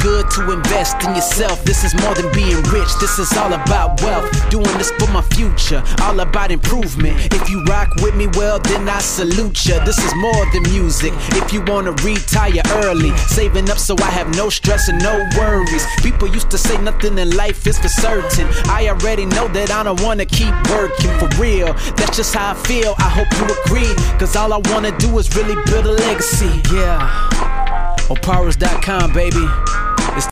good to invest in yourself. This is more than being rich, this is all about wealth. Doing this for my future, all about improvement. If you rock with me, well then I salute ya. This is more than music. If you wanna retire early, saving up so I have no stress and no worries. People used to say nothing in life is for certain. I already know that I don't wanna keep working for real. That's just how I feel, I hope you agree. Cause all I wanna do is really build a legacy. Yeah, Opowers.com, baby.